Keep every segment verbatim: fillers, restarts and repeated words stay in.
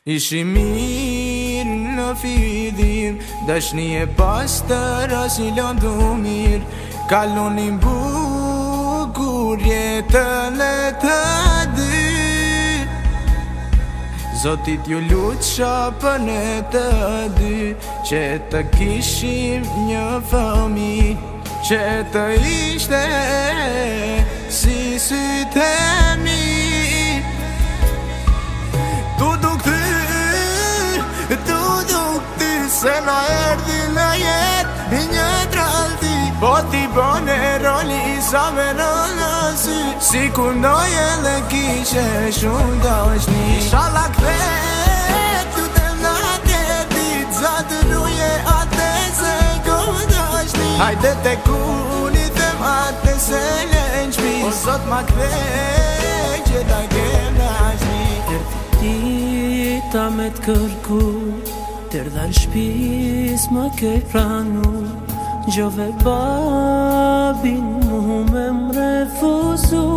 Ishim mirë në fidhim, dashni e pastër as i lëndu mirë. Kalonin bukur jetën e të dy, Zotit ju lutsha për ne të dy, që të kishim një fëmijë, që të ishte si sytë e mi. Tu duk ty, tu duk ty, se na erdi në jetë i një tralti, po ti bone roli sa me në nësi, si kur ndoje dhe kishe shumë dashni. Inshallah kthe tu të nate dit, zatë ruje atë se kom dashni. Hajde te kuni them atë se len shpi, o sot ma kthe që ta kem dashni. Ta me t'kërku, t'erdha n'shpis më kej pranu, gjove babin mu me m'refuzu.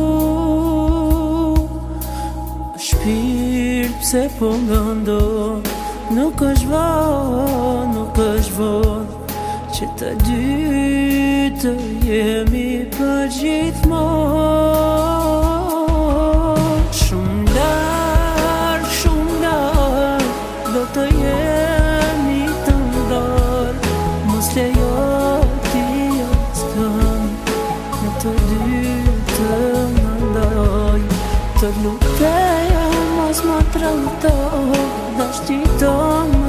Shpirt pse po ngëndo, nuk është von, nuk është von, që të dy të jemi për gjithmonë. Shumë larë, shumë larë, do të jemi të ndarë, mos lejo ti jashtëm, në të dy të më ndaj. Të lutem mos më trëmto, dashti tonë